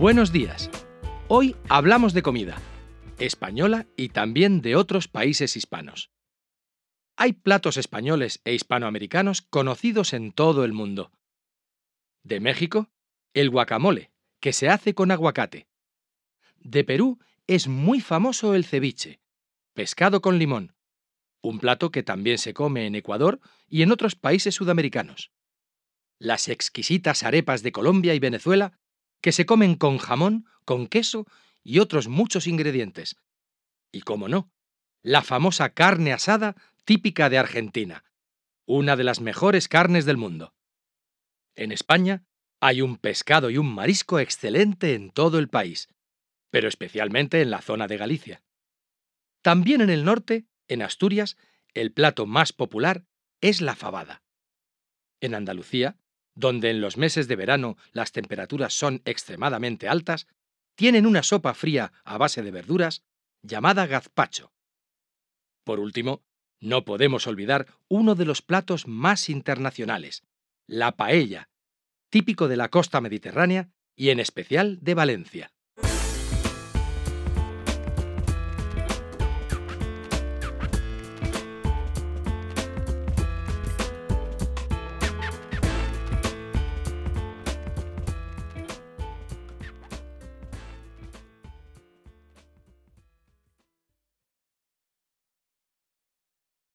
Buenos días. Hoy hablamos de comida, española y también de otros países hispanos. Hay platos españoles e hispanoamericanos conocidos en todo el mundo. De México, el guacamole, que se hace con aguacate. De Perú es muy famoso el ceviche, pescado con limón, un plato que también se come en Ecuador y en otros países sudamericanos. Las exquisitas arepas de Colombia y Venezuela, que se comen con jamón, con queso y otros muchos ingredientes. Y cómo no, la famosa carne asada típica de Argentina, una de las mejores carnes del mundo. En España hay un pescado y un marisco excelente en todo el país, pero especialmente en la zona de Galicia. También en el norte, en Asturias, el plato más popular es la fabada. En Andalucía, donde en los meses de verano las temperaturas son extremadamente altas, tienen una sopa fría a base de verduras llamada gazpacho. Por último, no podemos olvidar uno de los platos más internacionales, la paella, típico de la costa mediterránea y en especial de Valencia.